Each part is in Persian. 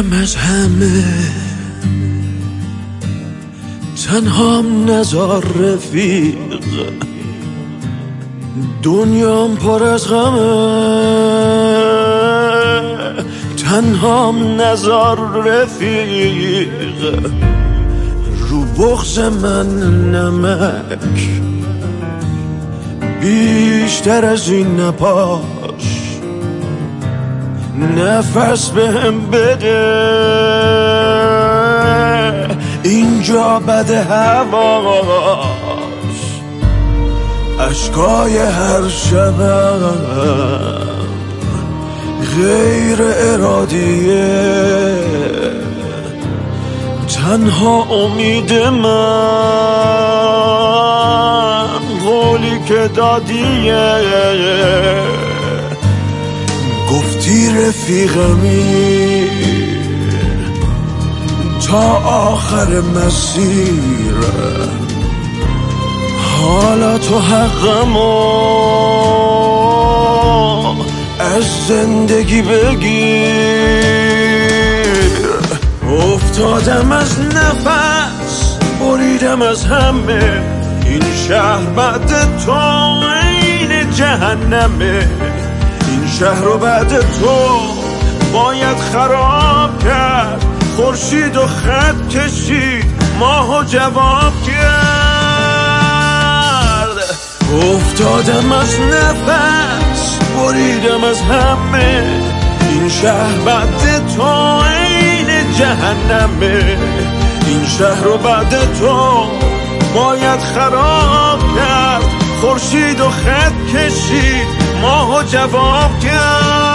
بریدم از همه، تنهام نزار رفیق، دنیام پر از غمه، تنهام نزار رفیق، رو بغض من نمک بیشتر از این نپاش، نفس بهم بده، اینجا بده هواش، اشکای هر شبم غیر ارادیه، تنها امید من قولی که دادیه، گفتی رفیقمی تا آخر مسیر، حالا تو حقمو از زندگی بگیر. افتادم از نفس، بریدم از همه، این شهر بعد تو عین جهنمه، این شهر رو بعد تو باید خراب کرد، خورشید و خط کشید، ماهو جواب کرد. افتادم از نفس، بریدم از همه، این شهر بعد تو عین جهنمه، این شهر رو بعد تو باید خراب کرد، خورشید و خط کشید، ماهو جواب کرد.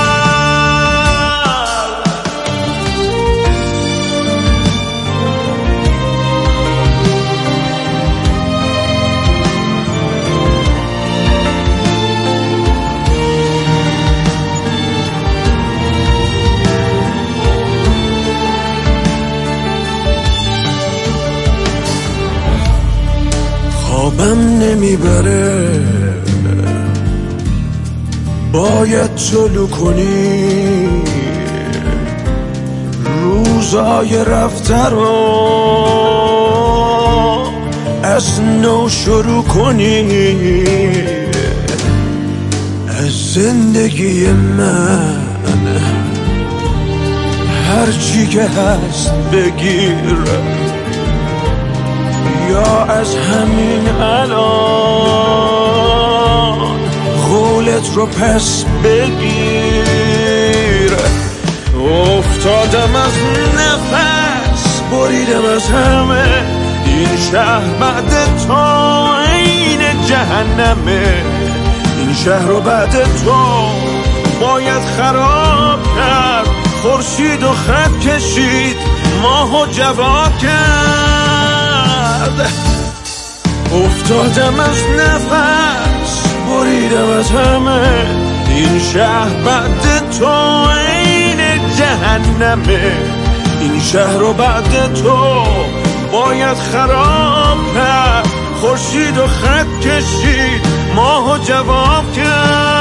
خوابم نمیبره، باید طلوع کنی، روزای رفته رو از نو شروع کنی، از زندگی من هرچی که هست بگیر، یا از همین الان قولت رو پس بگیر. افتادم از نفس، بریدم از همه، این شهر بعد تو عین جهنمه، این شهر رو بعد تو باید خراب کرد، خورشید و خط کشید، ماهو جواب کرد. افتادم از نفس، بریدم از همه، این شهر بعد تو عین جهنمه، این شهر رو بعد تو باید خراب کرد، خورشید و خط کشید، ماهو جواب کرد.